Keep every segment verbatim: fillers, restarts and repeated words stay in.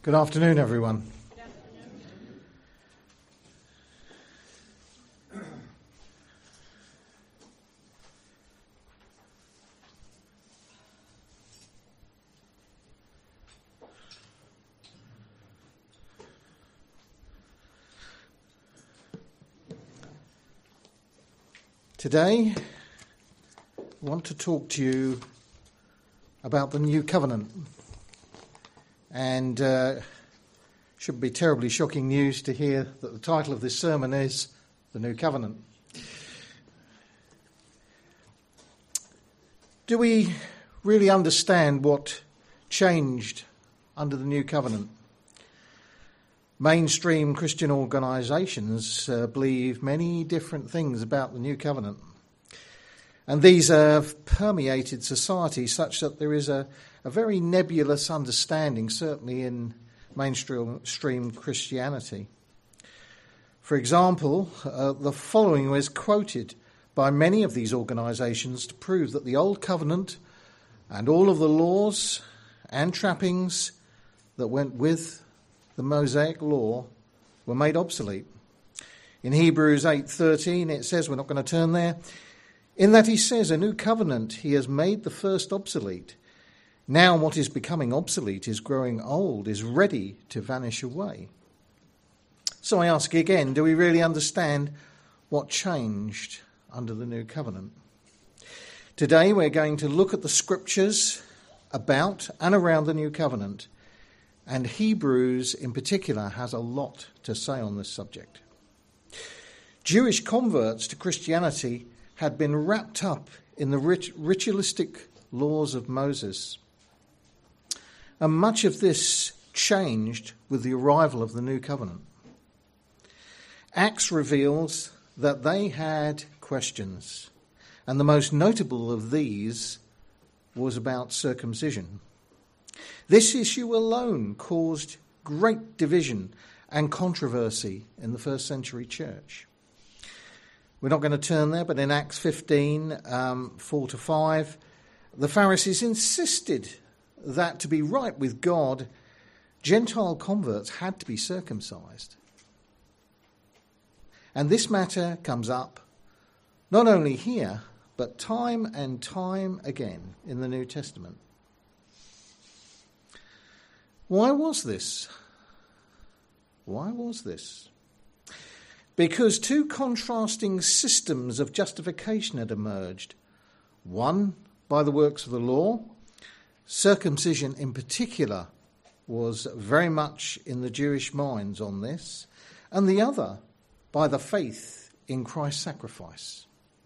Good afternoon, everyone. Good afternoon. Today, I want to talk to you about the New Covenant. And uh, should be terribly shocking news to hear that the title of this sermon is The New Covenant. Do we really understand what changed under the New Covenant? Mainstream Christian organisations uh, believe many different things about the New Covenant. And these have permeated society such that there is a, a very nebulous understanding, certainly in mainstream Christianity. For example, uh, the following was quoted by many of these organisations to prove that the Old Covenant and all of the laws and trappings that went with the Mosaic law were made obsolete. In Hebrews eight thirteen it says, we're not going to turn there, in that he says, a new covenant he has made the first obsolete. Now what is becoming obsolete is growing old, is ready to vanish away. So I ask again, do we really understand what changed under the new covenant? Today we're going to look at the scriptures about and around the new covenant. And Hebrews in particular has a lot to say on this subject. Jewish converts to Christianity had been wrapped up in the rit- ritualistic laws of Moses. And much of this changed with the arrival of the new covenant. Acts reveals that they had questions, and the most notable of these was about circumcision. This issue alone caused great division and controversy in the first century church. We're not going to turn there, but in Acts fifteen, um, four to five, the Pharisees insisted that to be right with God, Gentile converts had to be circumcised. And this matter comes up not only here, but time and time again in the New Testament. Why was this? Why was this? Because two contrasting systems of justification had emerged. One by the works of the law. Circumcision in particular was very much in the Jewish minds on this. And the other by the faith in Christ's sacrifice.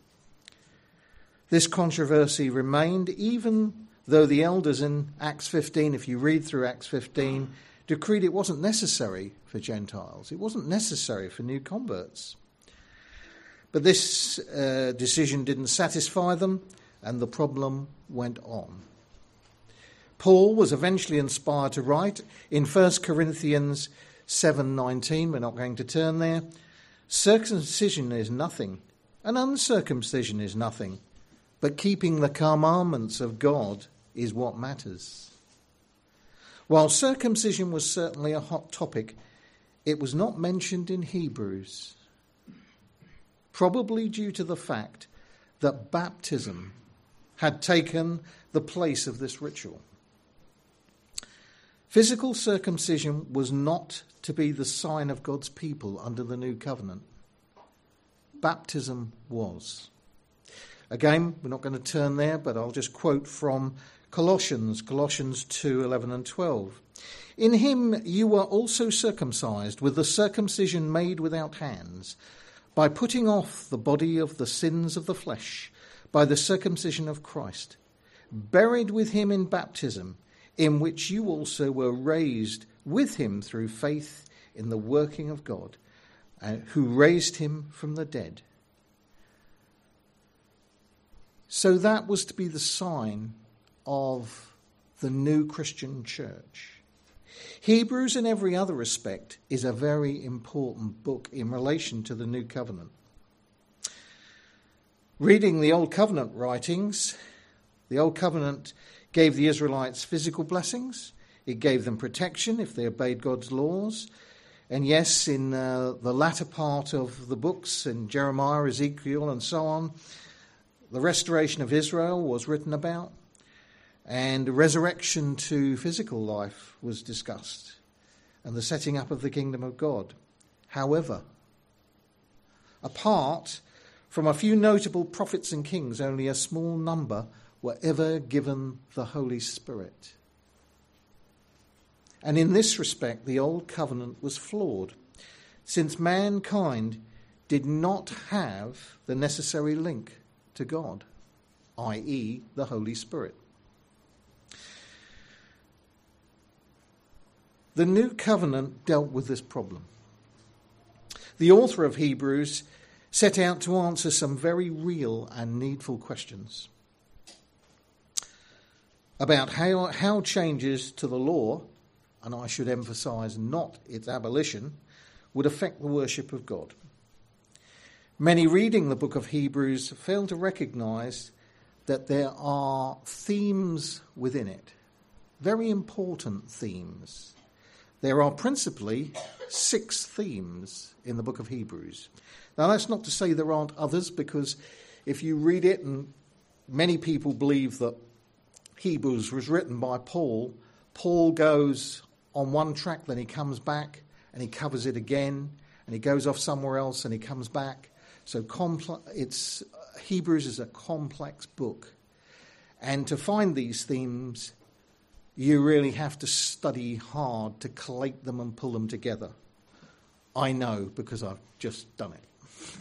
This controversy remained even though the elders in Acts fifteen, if you read through Acts fifteen, decreed it wasn't necessary for Gentiles. It wasn't necessary for new converts. But this uh, decision didn't satisfy them, and the problem went on. Paul was eventually inspired to write in First Corinthians seven nineteen, we're not going to turn there, circumcision is nothing, and uncircumcision is nothing, but keeping the commandments of God is what matters. While circumcision was certainly a hot topic, it was not mentioned in Hebrews, probably due to the fact that baptism had taken the place of this ritual. Physical circumcision was not to be the sign of God's people under the new covenant. Baptism was. Again, we're not going to turn there, but I'll just quote from Colossians, Colossians two, eleven and twelve. In him you were also circumcised with the circumcision made without hands, by putting off the body of the sins of the flesh, by the circumcision of Christ, buried with him in baptism, in which you also were raised with him through faith in the working of God, uh, who raised him from the dead. So that was to be the sign of the new Christian church. Hebrews, in every other respect, is a very important book in relation to the New Covenant. Reading the Old Covenant writings, the Old Covenant gave the Israelites physical blessings. It gave them protection if they obeyed God's laws. And yes, in uh, the latter part of the books, in Jeremiah, Ezekiel, and so on, the restoration of Israel was written about, and resurrection to physical life was discussed, and the setting up of the kingdom of God. However, apart from a few notable prophets and kings, only a small number were ever given the Holy Spirit. And in this respect, the Old Covenant was flawed, since mankind did not have the necessary link to God, that is the Holy Spirit. The New Covenant dealt with this problem. The author of Hebrews set out to answer some very real and needful questions about how, how changes to the law, and I should emphasise not its abolition, would affect the worship of God. Many reading the book of Hebrews fail to recognise that there are themes within it, very important themes. There are principally six themes in the book of Hebrews. Now, that's not to say there aren't others, because if you read it, and many people believe that Hebrews was written by Paul, Paul goes on one track, then he comes back and he covers it again, and he goes off somewhere else and he comes back. So compl- it's Hebrews is a complex book. And to find these themes, you really have to study hard to collate them and pull them together. I know, because I've just done it.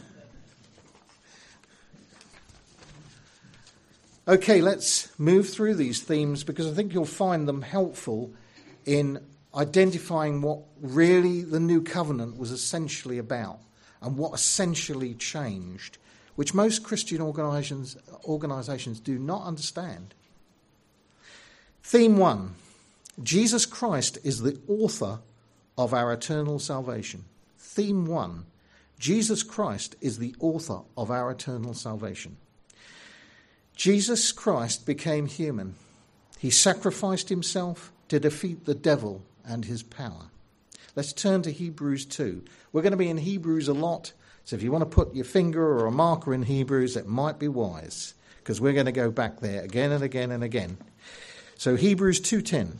Okay, let's move through these themes, because I think you'll find them helpful in identifying what really the New Covenant was essentially about and what essentially changed, which most Christian organisations, organisations do not understand. Theme one, Jesus Christ is the author of our eternal salvation. Theme one, Jesus Christ is the author of our eternal salvation. Jesus Christ became human. He sacrificed himself to defeat the devil and his power. Let's turn to Hebrews two. We're going to be in Hebrews a lot, so if you want to put your finger or a marker in Hebrews, it might be wise, because we're going to go back there again and again and again. So Hebrews two ten.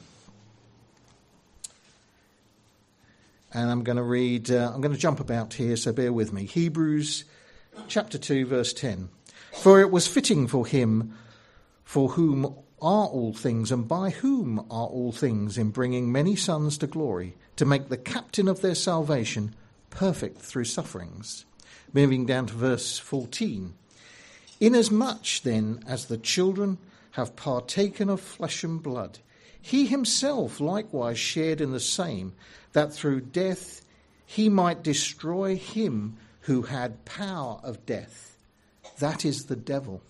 And I'm going to read, uh, I'm going to jump about here, so bear with me. Hebrews chapter two, verse ten. For it was fitting for him, for whom are all things, and by whom are all things, in bringing many sons to glory, to make the captain of their salvation perfect through sufferings. Moving down to verse fourteen. Inasmuch then as the children have partaken of flesh and blood, he himself likewise shared in the same, that through death he might destroy him who had power of death, that is the devil,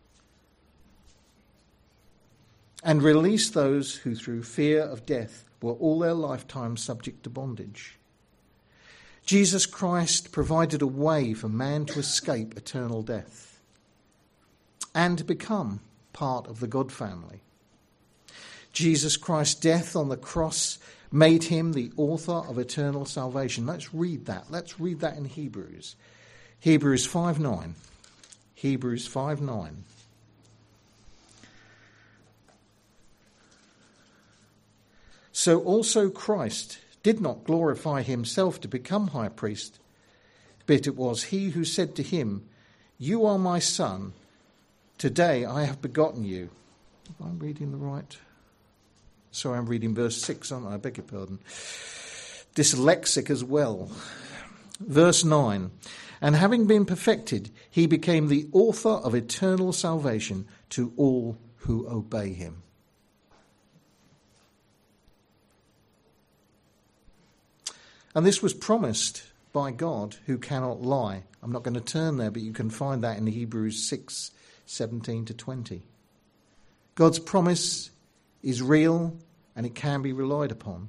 and release those who through fear of death were all their lifetime subject to bondage. Jesus Christ provided a way for man to escape eternal death and to become part of the God family. Jesus Christ's death on the cross made him the author of eternal salvation. Let's read that. Let's read that in Hebrews. Hebrews five nine. Hebrews five nine. So also Christ did not glorify himself to become high priest, but it was he who said to him, "You are my son, today I have begotten you." Am I reading the right? Sorry, I'm reading verse six, aren't I? I beg your pardon. Dyslexic as well. Verse nine. And having been perfected, he became the author of eternal salvation to all who obey him. And this was promised by God, who cannot lie. I'm not going to turn there, but you can find that in Hebrews six seventeen to twenty. God's promise is real and it can be relied upon.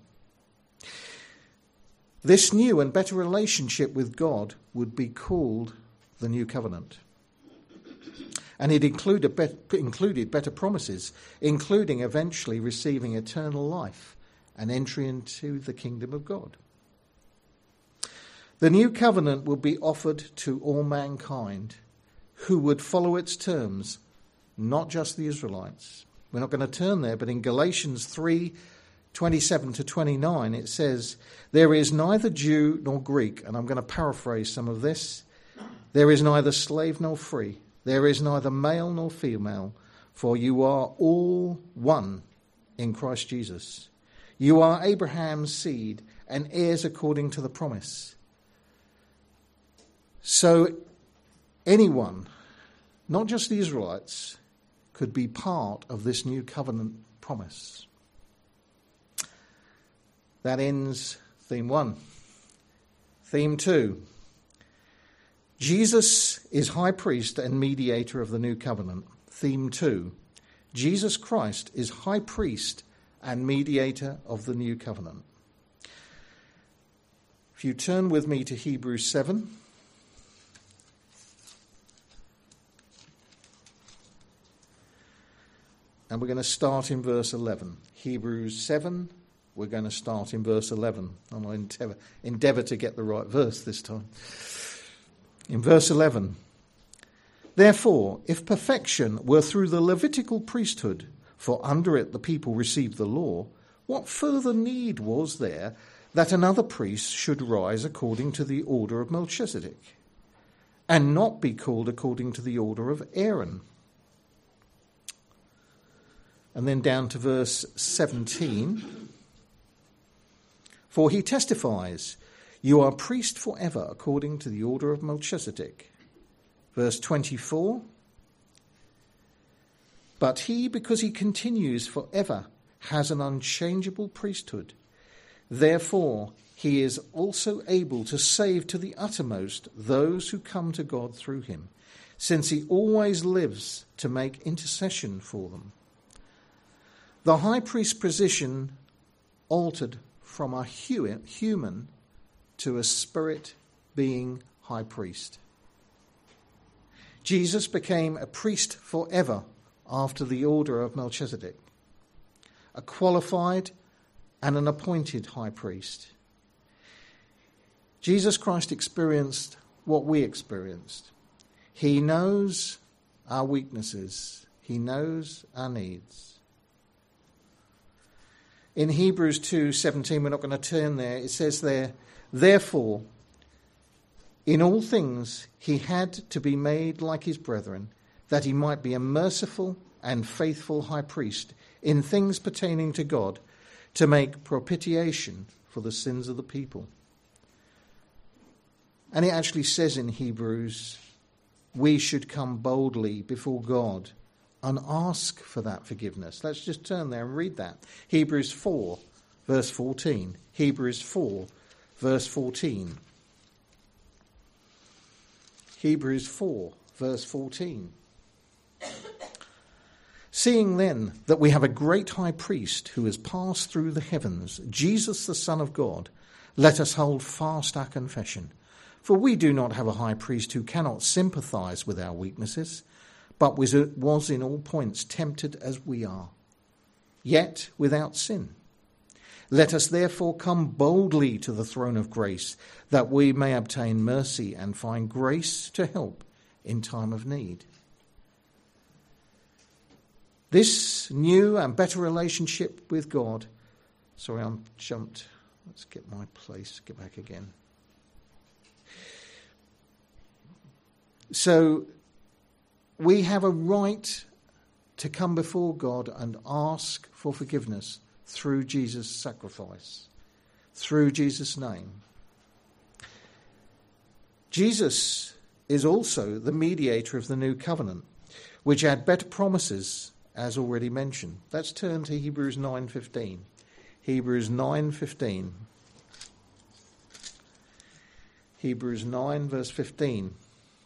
This new and better relationship with God would be called the New Covenant. And it included, included better promises, including eventually receiving eternal life and entry into the kingdom of God. The new covenant will be offered to all mankind who would follow its terms, not just the Israelites. We're not going to turn there, but in Galatians three, twenty-seven to twenty-nine, it says, "There is neither Jew nor Greek," and I'm going to paraphrase some of this. "There is neither slave nor free. There is neither male nor female, for you are all one in Christ Jesus. You are Abraham's seed and heirs according to the promise." So anyone, not just the Israelites, could be part of this new covenant promise. That ends theme one. Theme two. Jesus is high priest and mediator of the new covenant. Theme two. Jesus Christ is high priest and mediator of the new covenant. If you turn with me to Hebrews seven. And we're going to start in verse eleven. Hebrews seven, we're going to start in verse eleven. I'm going to endeavour, endeavour to get the right verse this time. In verse eleven, "Therefore, if perfection were through the Levitical priesthood, for under it the people received the law, what further need was there that another priest should rise according to the order of Melchizedek, and not be called according to the order of Aaron?" And then down to verse seventeen. "For he testifies, you are priest forever according to the order of Melchizedek." Verse twenty-four. "But he, because he continues forever, has an unchangeable priesthood. Therefore, he is also able to save to the uttermost those who come to God through him, since he always lives to make intercession for them." The high priest's position altered from a human to a spirit being high priest. Jesus became a priest forever after the order of Melchizedek, a qualified and an appointed high priest. Jesus Christ experienced what we experienced. He knows our weaknesses. He knows our needs. In Hebrews two seventeen, we're not going to turn there, it says there, "Therefore, in all things he had to be made like his brethren, that he might be a merciful and faithful high priest in things pertaining to God, to make propitiation for the sins of the people." And it actually says in Hebrews, we should come boldly before God and ask for that forgiveness. Let's just turn there and read that. Hebrews four, verse fourteen. Hebrews four, verse fourteen. Hebrews four, verse fourteen. "Seeing then that we have a great high priest who has passed through the heavens, Jesus the Son of God, let us hold fast our confession. For we do not have a high priest who cannot sympathize with our weaknesses, but was in all points tempted as we are, yet without sin. Let us therefore come boldly to the throne of grace, that we may obtain mercy and find grace to help in time of need." This new and better relationship with God. Sorry, I'm jumped. Let's get my place, get back again. So, we have a right to come before God and ask for forgiveness through Jesus' sacrifice, through Jesus' name. Jesus is also the mediator of the new covenant, which had better promises, as already mentioned. Let's turn to Hebrews nine fifteen. Hebrews nine fifteen. Hebrews nine, verse fifteen.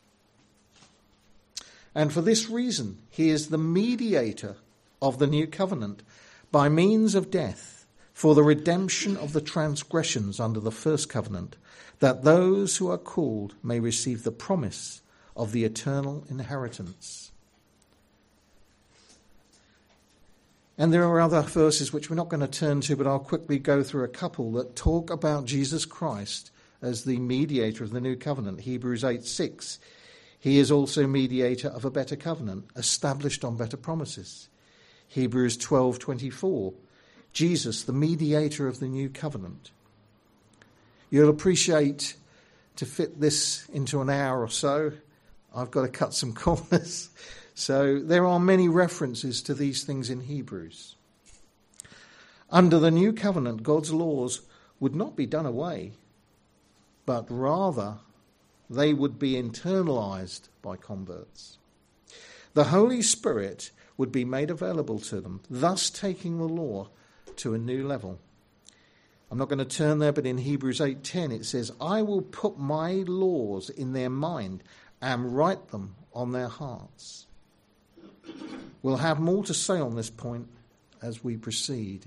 "And for this reason, he is the mediator of the new covenant by means of death, for the redemption of the transgressions under the first covenant, that those who are called may receive the promise of the eternal inheritance." And there are other verses which we're not going to turn to, but I'll quickly go through a couple that talk about Jesus Christ as the mediator of the new covenant. Hebrews eight six. He is also mediator of a better covenant, established on better promises. Hebrews twelve twenty-four. Jesus, the mediator of the new covenant. You'll appreciate, to fit this into an hour or so, I've got to cut some corners. So there are many references to these things in Hebrews. Under the new covenant, God's laws would not be done away, but rather they would be internalized by converts. The Holy Spirit would be made available to them, thus taking the law to a new level. I'm not going to turn there, but in Hebrews eight ten it says, I will put my laws in their mind and write them on their hearts. We'll have more to say on this point as we proceed.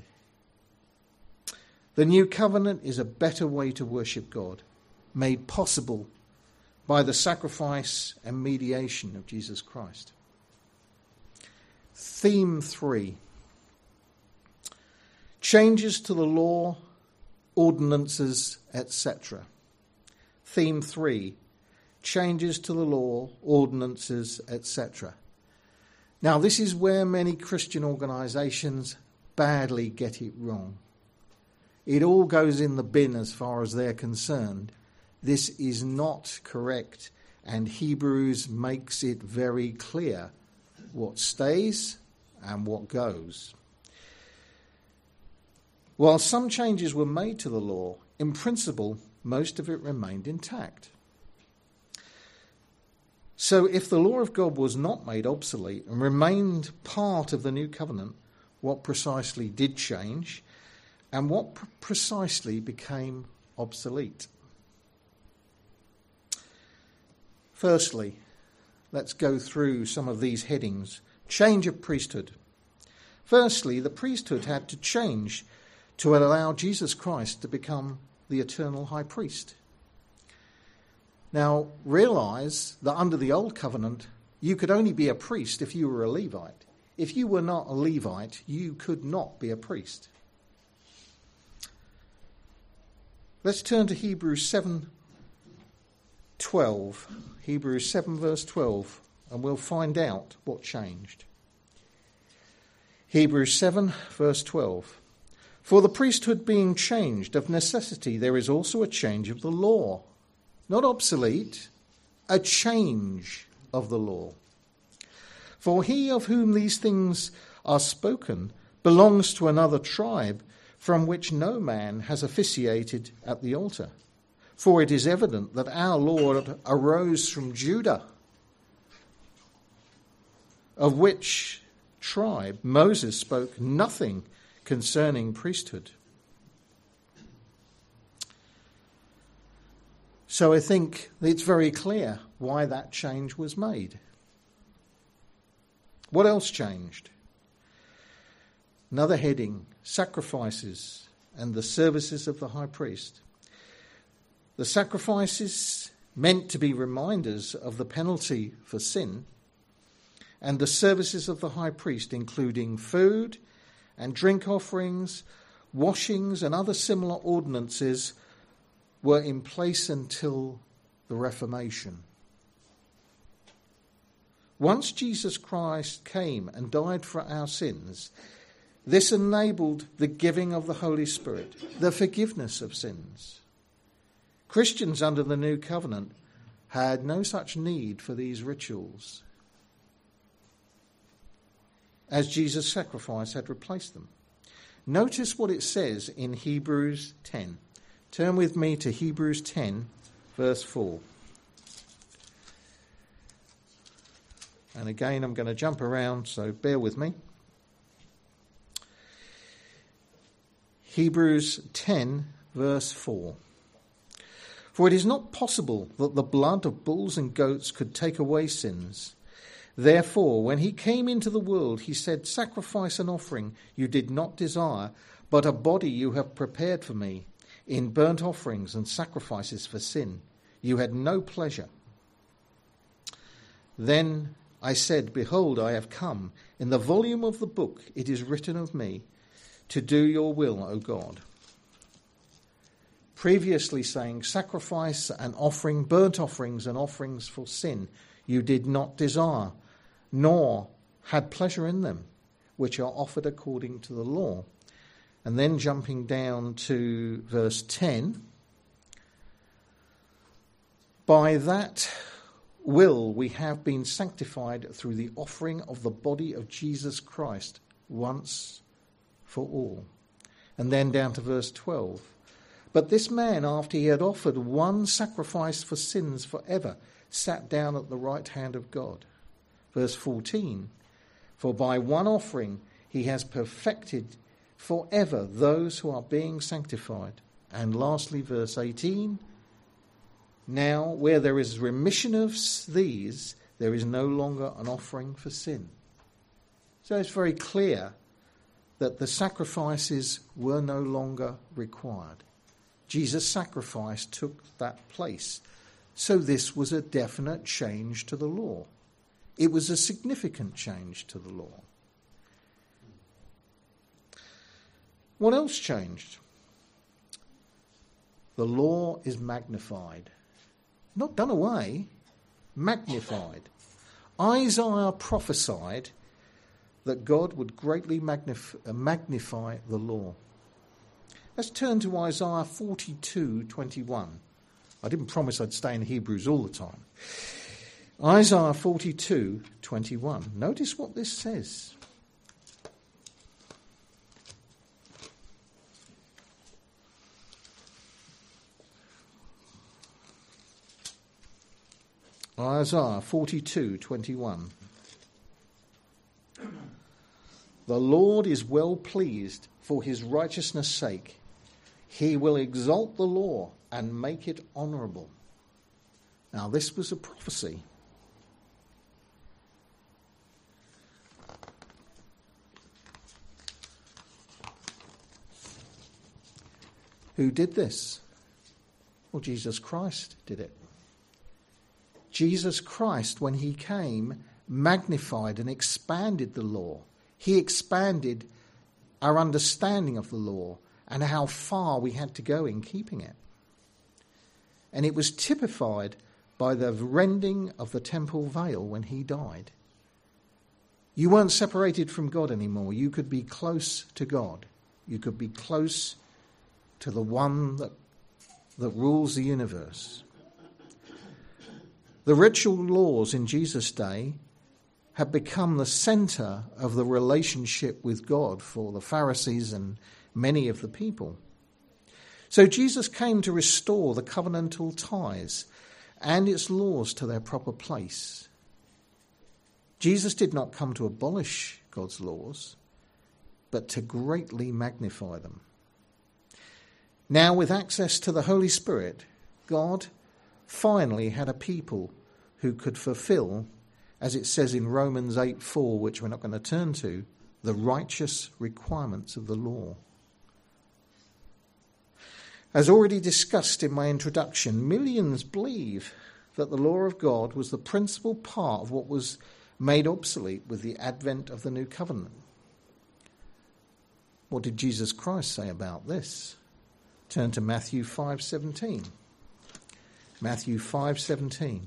The new covenant is a better way to worship God, made possible by the sacrifice and mediation of Jesus Christ. Theme three. Changes to the law, ordinances, et cetera. Theme three. Changes to the law, ordinances, et cetera. Now, this is where many Christian organisations badly get it wrong. It all goes in the bin as far as they're concerned. This is not correct, and Hebrews makes it very clear what stays and what goes. While some changes were made to the law, in principle, most of it remained intact. So if the law of God was not made obsolete and remained part of the new covenant, what precisely did change and what pr- precisely became obsolete? Firstly, let's go through some of these headings. Change of priesthood. Firstly, the priesthood had to change to allow Jesus Christ to become the eternal high priest. Now, realise that under the old covenant, you could only be a priest if you were a Levite. If you were not a Levite, you could not be a priest. Let's turn to Hebrews seven twelve. Hebrews seven verse twelve, and we'll find out what changed. Hebrews seven verse twelve. For the priesthood being changed, of necessity there is also a change of the law. Not obsolete, a change of the law. For he of whom these things are spoken belongs to another tribe, from which no man has officiated at the altar. For it is evident that our Lord arose from Judah, of which tribe Moses spoke nothing concerning priesthood. So I think it's very clear why that change was made. What else changed? Another heading, sacrifices and the services of the high priest. The sacrifices meant to be reminders of the penalty for sin, and the services of the high priest, including food and drink offerings, washings and other similar ordinances, were in place until the Reformation. Once Jesus Christ came and died for our sins, this enabled the giving of the Holy Spirit, the forgiveness of sins. Christians under the new covenant had no such need for these rituals, as Jesus' sacrifice had replaced them. Notice what it says in Hebrews ten. Turn with me to Hebrews ten, verse four. And again, I'm going to jump around, so bear with me. Hebrews ten, verse four. For it is not possible that the blood of bulls and goats could take away sins. Therefore, when he came into the world, he said, sacrifice and offering you did not desire, but a body you have prepared for me. In burnt offerings and sacrifices for sin you had no pleasure. Then I said, behold, I have come. In the volume of the book it is written of me, to do your will, O God. Previously saying, sacrifice and offering, burnt offerings and offerings for sin, you did not desire, nor had pleasure in them, which are offered according to the law. And then jumping down to verse ten, by that will we have been sanctified through the offering of the body of Jesus Christ once for all. And then down to verse twelve. But this man, after he had offered one sacrifice for sins forever, sat down at the right hand of God. Verse fourteen. For by one offering he has perfected forever those who are being sanctified. And lastly, verse eighteen. Now, where there is remission of these, there is no longer an offering for sin. So it's very clear that the sacrifices were no longer required. Jesus' sacrifice took that place. So this was a definite change to the law. It was a significant change to the law. What else changed? The law is magnified. Not done away, magnified. Isaiah prophesied that God would greatly magnif- magnify the law. Let's turn to Isaiah forty-two twenty-one. I didn't promise I'd stay in Hebrews all the time. Isaiah forty-two twenty-one. Notice what this says. Isaiah forty-two twenty-one. The Lord is well pleased for his righteousness' sake. He will exalt the law and make it honourable. Now this was a prophecy. Who did this? Well, Jesus Christ did it. Jesus Christ, when he came, magnified and expanded the law. He expanded our understanding of the law and how far we had to go in keeping it. And it was typified by the rending of the temple veil when he died. You weren't separated from God anymore. You could be close to God. You could be close to the one that, that rules the universe. The ritual laws in Jesus' day had become the centre of the relationship with God for the Pharisees and many of the people. So Jesus came to restore the covenantal ties and its laws to their proper place. Jesus did not come to abolish God's laws, but to greatly magnify them. Now, with access to the Holy Spirit, God finally had a people who could fulfill, as it says in Romans eight four, which we're not going to turn to, the righteous requirements of the law. As already discussed in my introduction, millions believe that the law of God was the principal part of what was made obsolete with the advent of the new covenant. What did Jesus Christ say about this? Turn to Matthew five seventeen. Matthew five seventeen.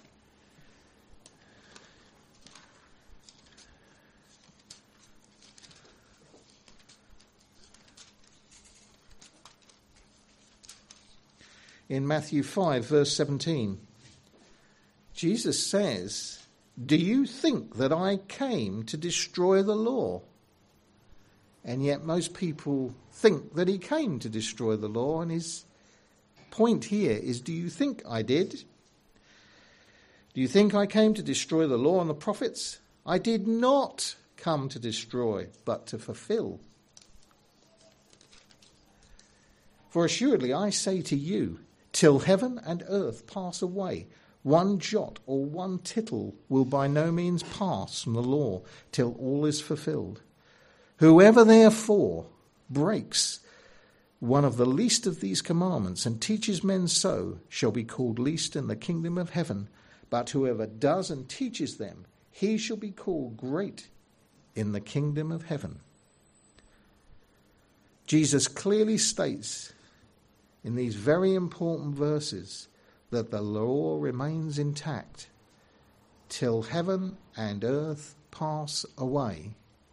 In Matthew five, verse seventeen, Jesus says, "Do you think that I came to destroy the law?" And yet most people think that he came to destroy the law, and his point here is, do you think I did? Do you think I came to destroy the law and the prophets? I did not come to destroy, but to fulfill. For assuredly I say to you, till heaven and earth pass away, one jot or one tittle will by no means pass from the law till all is fulfilled. Whoever therefore breaks one of the least of these commandments and teaches men so shall be called least in the kingdom of heaven. But whoever does and teaches them, he shall be called great in the kingdom of heaven. Jesus clearly states in these very important verses that the law remains intact till heaven and earth pass away.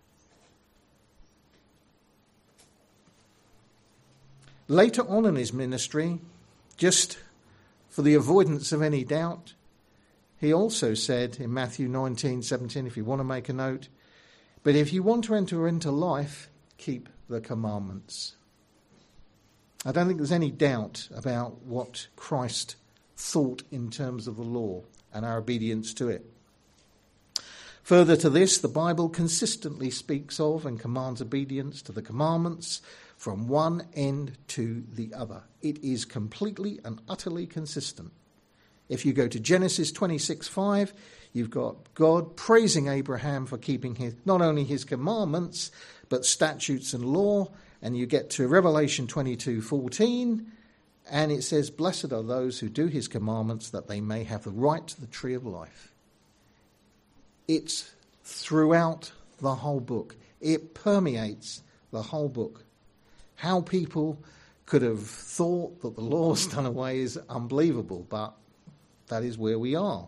Later on in his ministry, just for the avoidance of any doubt, he also said in Matthew nineteen seventeen, if you want to make a note, but if you want to enter into life, keep the commandments. I don't think there's any doubt about what Christ thought in terms of the law and our obedience to it. Further to this, the Bible consistently speaks of and commands obedience to the commandments from one end to the other. It is completely and utterly consistent. If you go to Genesis twenty-six five, you've got God praising Abraham for keeping his, not only his commandments, but statutes and law. And you get to Revelation twenty-two fourteen, and it says, blessed are those who do his commandments, that they may have the right to the tree of life. It's throughout the whole book. It permeates the whole book. How people could have thought that the law was done away is unbelievable, but that is where we are.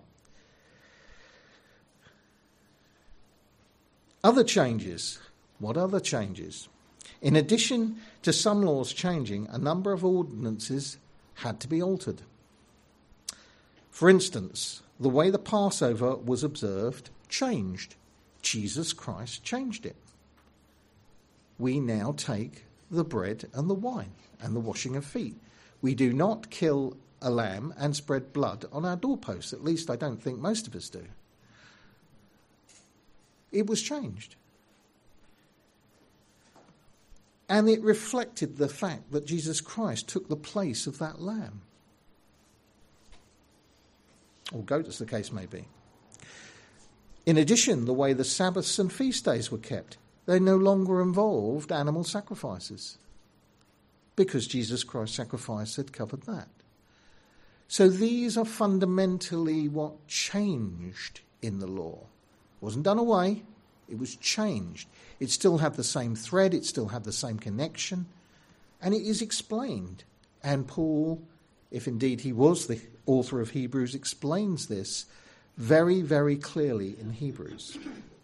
Other changes. What other changes? In addition to some laws changing, a number of ordinances had to be altered. For instance, the way the Passover was observed changed. Jesus Christ changed it. We now take the bread and the wine and the washing of feet. We do not kill a lamb and spread blood on our doorposts. At least I don't think most of us do. It was changed. And it reflected the fact that Jesus Christ took the place of that lamb. Or goat, as the case may be. In addition, the way the Sabbaths and feast days were kept, they no longer involved animal sacrifices, because Jesus Christ's sacrifice had covered that. So these are fundamentally what changed in the law. It wasn't done away, it was changed. It still had the same thread, it still had the same connection, and it is explained. And Paul, if indeed he was the author of Hebrews, explains this very, very clearly in Hebrews.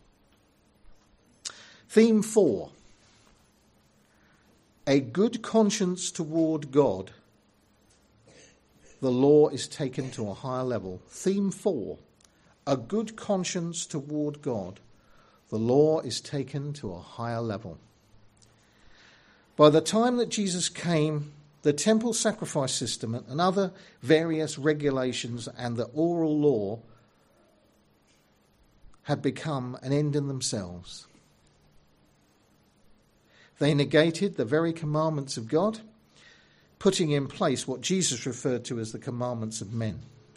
Theme four. A good conscience toward God. The law is taken to a higher level. Theme four. A good conscience toward God. The law is taken to a higher level. By the time that Jesus came, the temple sacrifice system and other various regulations and the oral law had become an end in themselves. They negated the very commandments of God, putting in place what Jesus referred to as the commandments of men.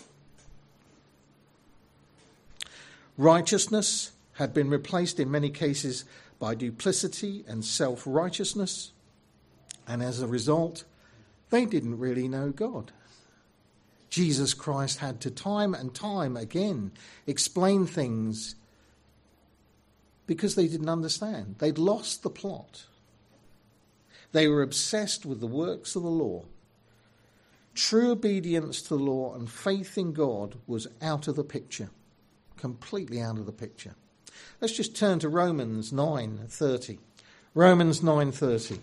Righteousness had been replaced in many cases by duplicity and self-righteousness, and as a result, they didn't really know God. Jesus Christ had to time and time again explain things because they didn't understand. They'd lost the plot. They were obsessed with the works of the law. True obedience to the law and faith in God was out of the picture, completely out of the picture. Let's just turn to Romans nine thirty. Romans nine thirty.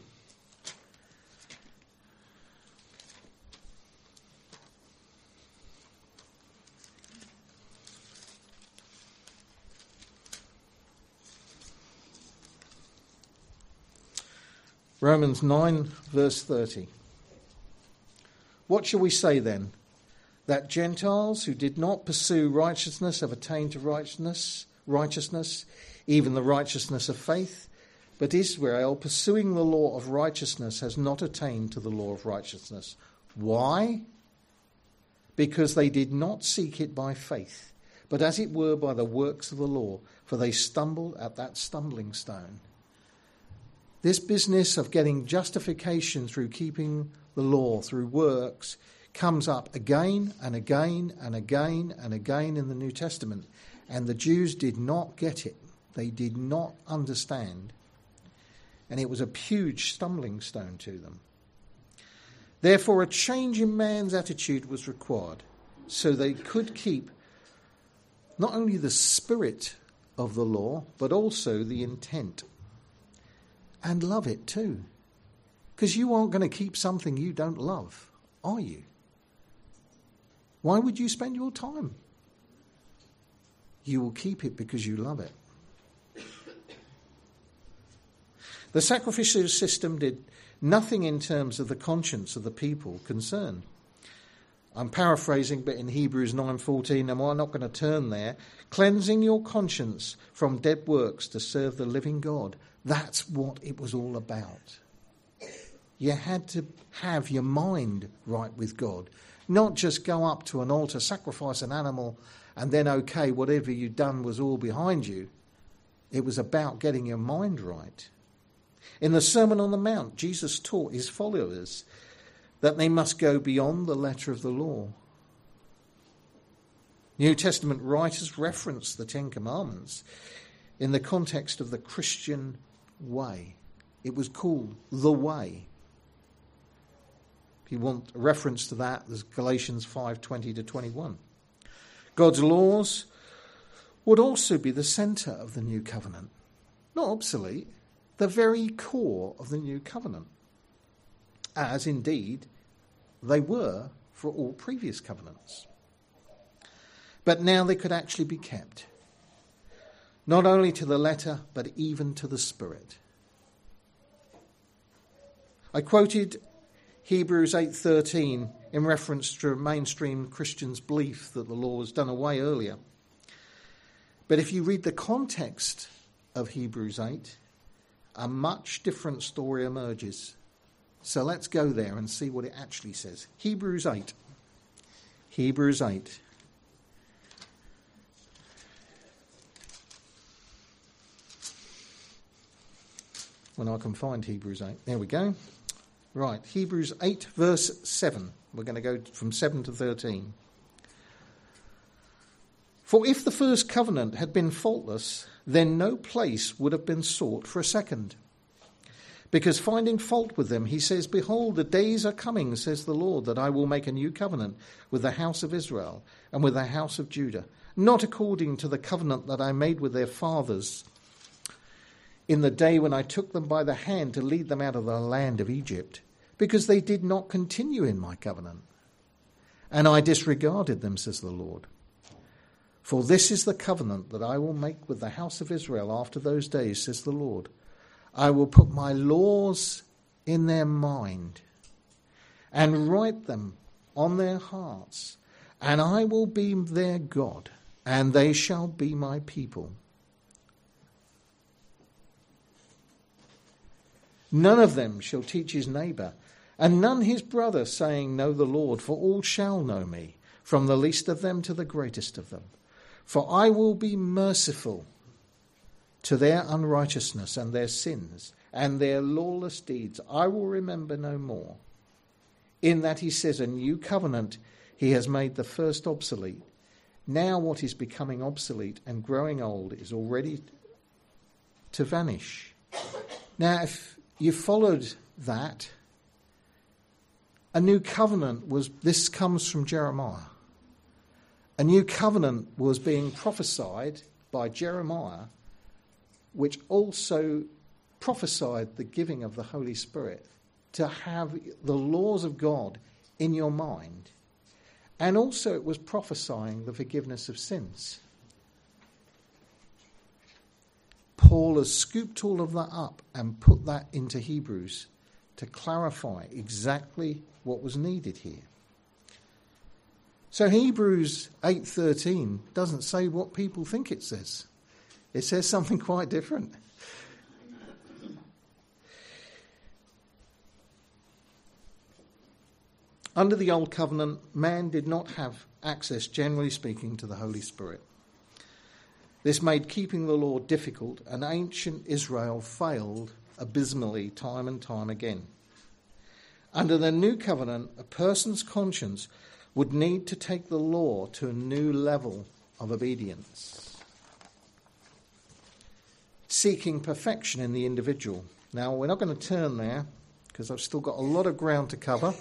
Romans nine, verse thirty. What shall we say then? That Gentiles who did not pursue righteousness have attained to righteousness, righteousness, even the righteousness of faith, but Israel, pursuing the law of righteousness, has not attained to the law of righteousness. Why? Because they did not seek it by faith, but as it were by the works of the law, for they stumbled at that stumbling stone. This business of getting justification through keeping the law, through works, comes up again and again and again and again in the New Testament. And the Jews did not get it. They did not understand. And it was a huge stumbling stone to them. Therefore, a change in man's attitude was required so they could keep not only the spirit of the law, but also the intent. And love it too. Because you aren't going to keep something you don't love, are you? Why would you spend your time? You will keep it because you love it. The sacrificial system did nothing in terms of the conscience of the people concerned. I'm paraphrasing, but in Hebrews nine fourteen, and I'm not going to turn there, cleansing your conscience from dead works to serve the living God. That's what it was all about. You had to have your mind right with God, not just go up to an altar, sacrifice an animal, and then, okay, whatever you'd done was all behind you. It was about getting your mind right. In the Sermon on the Mount, Jesus taught his followers that they must go beyond the letter of the law. New Testament writers reference the Ten Commandments in the context of the Christian way. It was called the way. If you want a reference to that, there's Galatians five twenty to twenty-one. God's laws would also be the centre of the new covenant. Not obsolete, the very core of the new covenant. As indeed they were for all previous covenants. But now they could actually be kept. Not only to the letter, but even to the spirit. I quoted Hebrews eight thirteen in reference to mainstream Christians' belief that the law was done away earlier. But if you read the context of Hebrews eight, a much different story emerges. So let's go there and see what it actually says. Hebrews eight. Hebrews eight. When I can find Hebrews eight. There we go. Right, Hebrews eight verse seven. We're going to go from seven to thirteen. For if the first covenant had been faultless, then no place would have been sought for a second. Because finding fault with them, he says, Behold, the days are coming, says the Lord, that I will make a new covenant with the house of Israel and with the house of Judah, not according to the covenant that I made with their fathers in the day when I took them by the hand to lead them out of the land of Egypt, because they did not continue in my covenant. And I disregarded them, says the Lord. For this is the covenant that I will make with the house of Israel after those days, says the Lord. I will put my laws in their mind and write them on their hearts, and I will be their God, and they shall be my people. None of them shall teach his neighbour, and none his brother, saying, Know the Lord, for all shall know me, from the least of them to the greatest of them. For I will be merciful to their unrighteousness and their sins, and their lawless deeds I will remember no more. In that he says, a new covenant he has made the first obsolete. Now what is becoming obsolete and growing old is already to vanish. Now if you followed that, a new covenant was, this comes from Jeremiah. A new covenant was being prophesied by Jeremiah, which also prophesied the giving of the Holy Spirit, to have the laws of God in your mind. And also it was prophesying the forgiveness of sins. Paul has scooped all of that up and put that into Hebrews to clarify exactly what was needed here. So Hebrews eight thirteen doesn't say what people think it says. It says something quite different. Under the Old Covenant, man did not have access, generally speaking, to the Holy Spirit. This made keeping the law difficult, and ancient Israel failed abysmally time and time again. Under the New Covenant, a person's conscience would need to take the law to a new level of obedience. seeking perfection in the individual. Now, we're not going to turn there because I've still got a lot of ground to cover.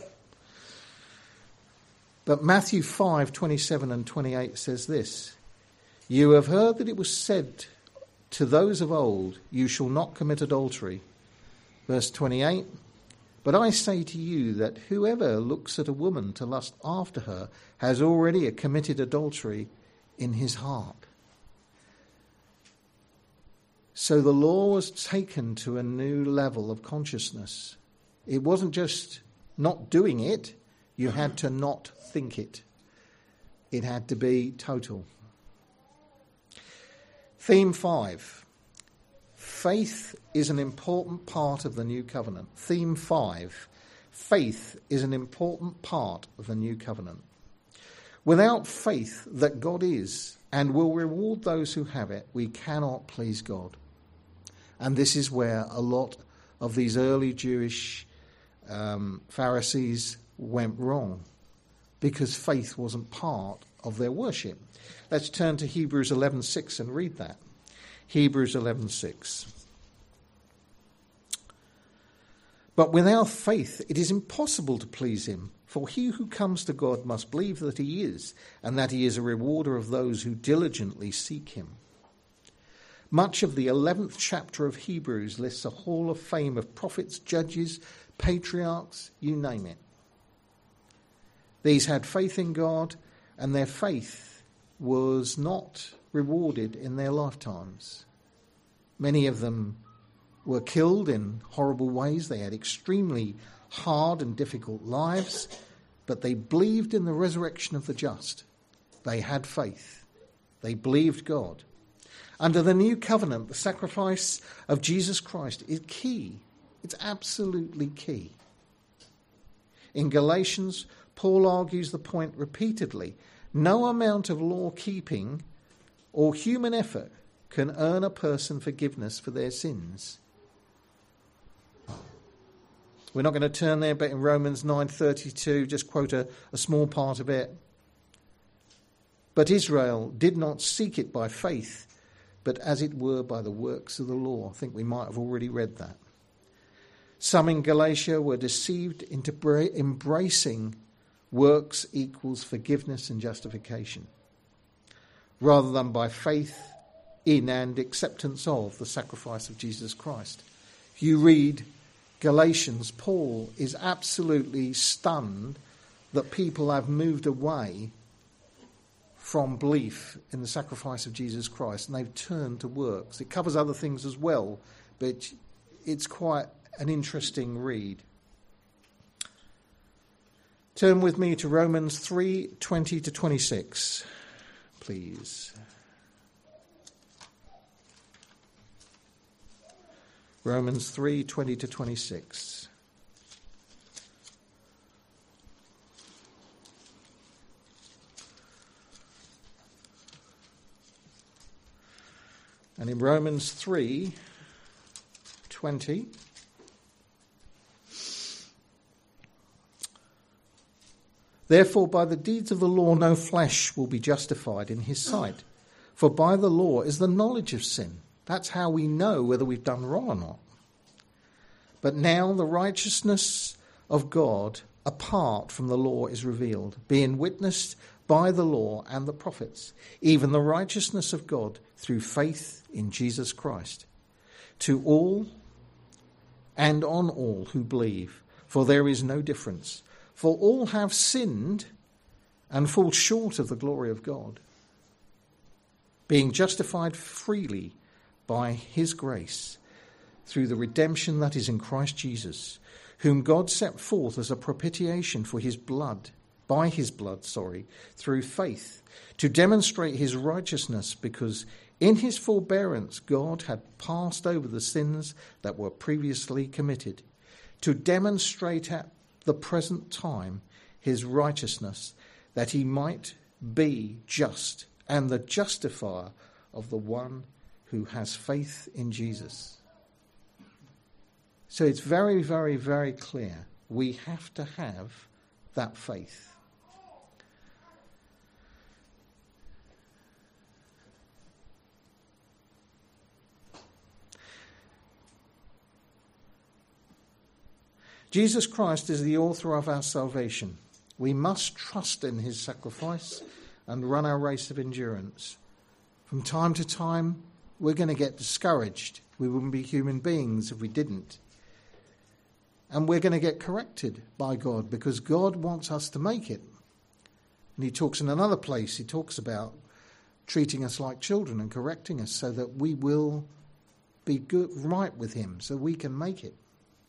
But Matthew five, twenty-seven and twenty-eight says this: "You have heard that it was said to those of old, 'You shall not commit adultery.' Verse twenty-eight, "But I say to you that whoever looks at a woman to lust after her has already committed adultery in his heart." So the law was taken to a new level of consciousness. It wasn't just not doing it, you had to not think it. It had to be total. Theme five. Faith is an important part of the new covenant. Theme five. Faith is an important part of the new covenant. Without faith that God is and will reward those who have it, we cannot please God. And this is where a lot of these early Jewish um, Pharisees went wrong, because faith wasn't part of their worship. Let's turn to Hebrews eleven six and read that. Hebrews eleven six. "But without faith it is impossible to please him, for he who comes to God must believe that he is, and that he is a rewarder of those who diligently seek him." Much of the eleventh chapter of Hebrews lists a hall of fame of prophets, judges, patriarchs, you name it. These had faith in God, and their faith was not rewarded in their lifetimes. Many of them were killed in horrible ways. They had extremely hard and difficult lives, but they believed in the resurrection of the just. They had faith. They believed God. Under the new covenant, the sacrifice of Jesus Christ is key. It's absolutely key. In Galatians, Paul argues the point repeatedly. No amount of law keeping or human effort can earn a person forgiveness for their sins. We're not going to turn there, but in Romans nine thirty-two, just quote a, a small part of it. "But Israel did not seek it by faith, but as it were by the works of the law." I think we might have already read that. Some in Galatia were deceived into embracing works equals forgiveness and justification, rather than by faith in and acceptance of the sacrifice of Jesus Christ. If you read Galatians, Paul is absolutely stunned that people have moved away from belief in the sacrifice of Jesus Christ, and they've turned to works. It covers other things as well, but it's quite an interesting read. Turn with me to Romans three twenty to twenty-six, please. Romans three twenty to twenty-six. And in Romans three twenty, "Therefore by the deeds of the law no flesh will be justified in his sight, for by the law is the knowledge of sin." That's how we know whether we've done wrong or not. "But now the righteousness of God apart from the law is revealed, being witnessed by the law and the prophets, even the righteousness of God through faith in Jesus Christ, to all and on all who believe, for there is no difference. For all have sinned and fall short of the glory of God, being justified freely by his grace through the redemption that is in Christ Jesus, whom God set forth as a propitiation for his blood, by his blood, sorry, through faith, to demonstrate his righteousness, because in his forbearance God had passed over the sins that were previously committed, to demonstrate at the present time his righteousness, that he might be just and the justifier of the one who has faith in Jesus. So it's very, very, very clear. We have to have that faith. Jesus Christ is the author of our salvation. We must trust in his sacrifice and run our race of endurance. From time to time, we're going to get discouraged. We wouldn't be human beings if we didn't. And we're going to get corrected by God because God wants us to make it. And he talks in another place, he talks about treating us like children and correcting us so that we will be good, right with him, so we can make it.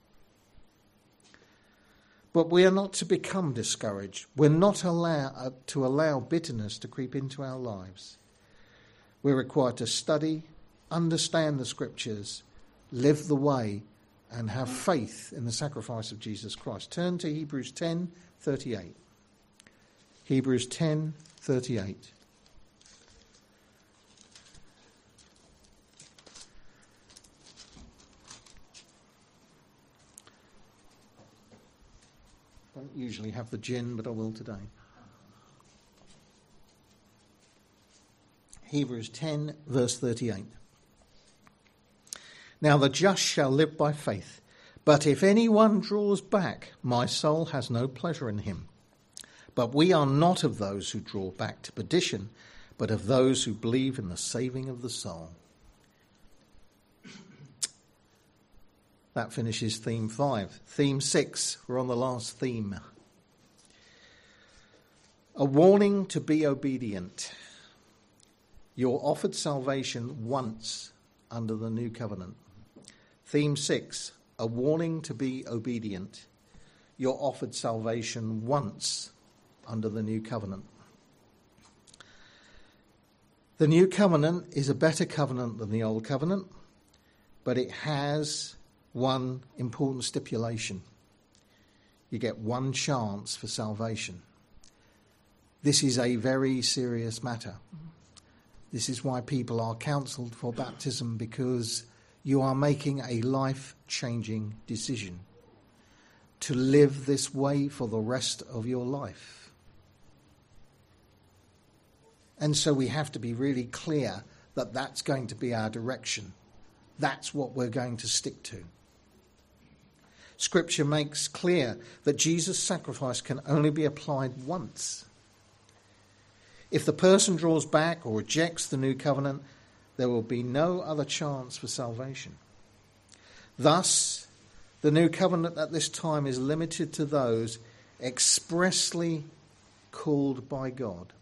But we are not to become discouraged. We're not allow, uh, to allow bitterness to creep into our lives. We're required to study, understand the scriptures, live the way, and have faith in the sacrifice of Jesus Christ. Turn to Hebrews ten thirty-eight. Hebrews ten thirty-eight. I don't usually have the gin, but I will today. Hebrews ten, verse thirty-eight. Now the just shall live by faith, but if anyone draws back, my soul has no pleasure in him. But we are not of those who draw back to perdition, but of those who believe in the saving of the soul. That finishes theme five. Theme six, we're on the last theme. A warning to be obedient. You're offered salvation once under the new covenant. Theme six, a warning to be obedient. You're offered salvation once under the new covenant. The new covenant is a better covenant than the old covenant, but it has one important stipulation. You get one chance for salvation. This is a very serious matter. This is why people are counselled for baptism, because you are making a life-changing decision to live this way for the rest of your life. And so we have to be really clear that that's going to be our direction. That's what we're going to stick to. Scripture makes clear that Jesus' sacrifice can only be applied once. If the person draws back or rejects the new covenant, there will be no other chance for salvation. Thus, the new covenant at this time is limited to those expressly called by God.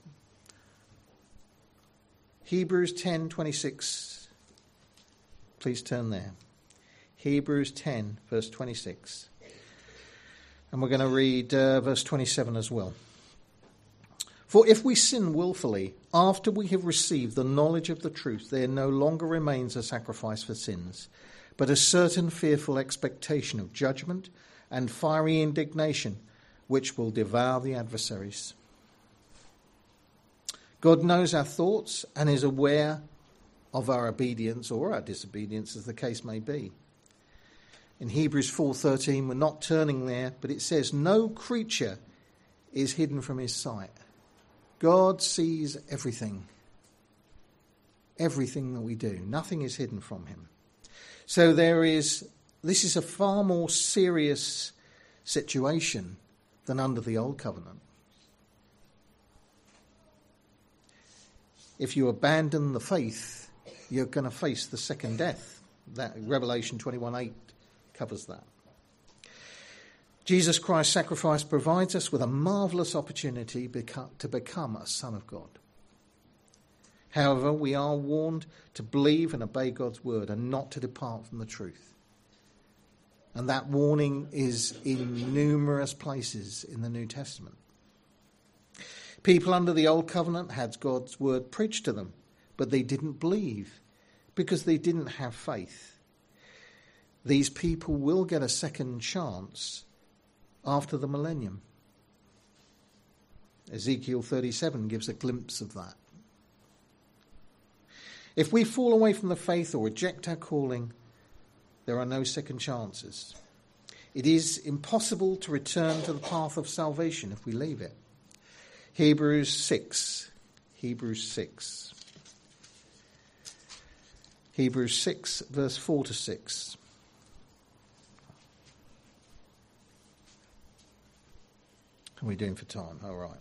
Hebrews ten twenty-six. Please turn there. Hebrews ten, verse twenty-six. And we're going to read uh, verse twenty-seven as well. For if we sin willfully, after we have received the knowledge of the truth, there no longer remains a sacrifice for sins, but a certain fearful expectation of judgment and fiery indignation, which will devour the adversaries. God knows our thoughts and is aware of our obedience or our disobedience, as the case may be. In Hebrews four thirteen, we're not turning there, but it says, no creature is hidden from his sight. God sees everything. Everything that we do. Nothing is hidden from him. So there is, this is a far more serious situation than under the old covenant. If you abandon the faith, you're going to face the second death. That Revelation twenty-one eight covers that. Jesus Christ's sacrifice provides us with a marvellous opportunity to become a son of God. However, we are warned to believe and obey God's word and not to depart from the truth. And that warning is in numerous places in the New Testament. People under the Old Covenant had God's word preached to them, but they didn't believe because they didn't have faith. These people will get a second chance after the millennium. Ezekiel thirty-seven gives a glimpse of that. If we fall away from the faith or reject our calling, there are no second chances. It is impossible to return to the path of salvation if we leave it. Hebrews six. Hebrews six. Hebrews six, verse four to six. How are we doing for time? All right.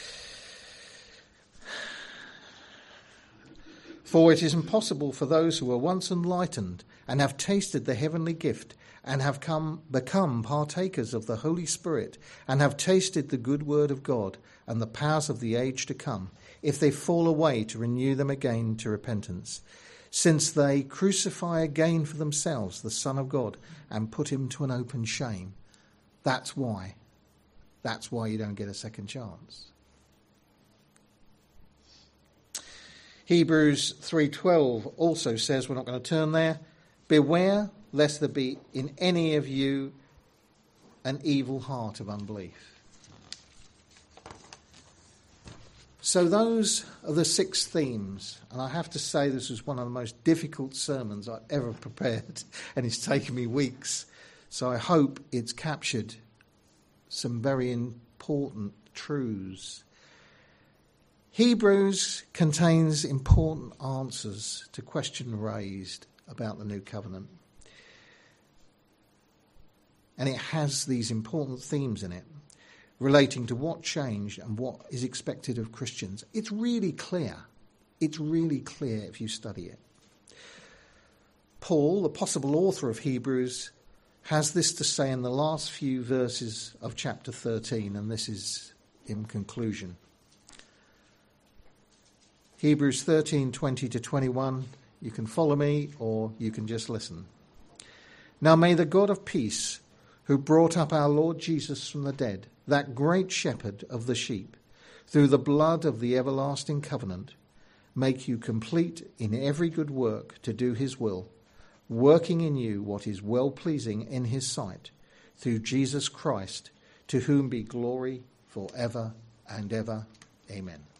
For it is impossible for those who were once enlightened and have tasted the heavenly gift and have come become partakers of the Holy Spirit and have tasted the good word of God and the powers of the age to come, if they fall away, to renew them again to repentance, since they crucify again for themselves the Son of God and put him to an open shame. That's why. That's why you don't get a second chance. Hebrews three twelve also says, we're not going to turn there, beware lest there be in any of you an evil heart of unbelief. So those are the six themes, and I have to say this was one of the most difficult sermons I've ever prepared, and it's taken me weeks. So I hope it's captured some very important truths. Hebrews contains important answers to questions raised about the new covenant. And it has these important themes in it relating to what changed and what is expected of Christians. It's really clear. It's really clear if you study it. Paul, the possible author of Hebrews, has this to say in the last few verses of chapter thirteen, and this is in conclusion. Hebrews thirteen, twenty to twenty-one. You can follow me or you can just listen. Now may the God of peace, who brought up our Lord Jesus from the dead, that great shepherd of the sheep, through the blood of the everlasting covenant, make you complete in every good work to do his will, working in you what is well-pleasing in his sight, through Jesus Christ, to whom be glory for ever and ever. Amen.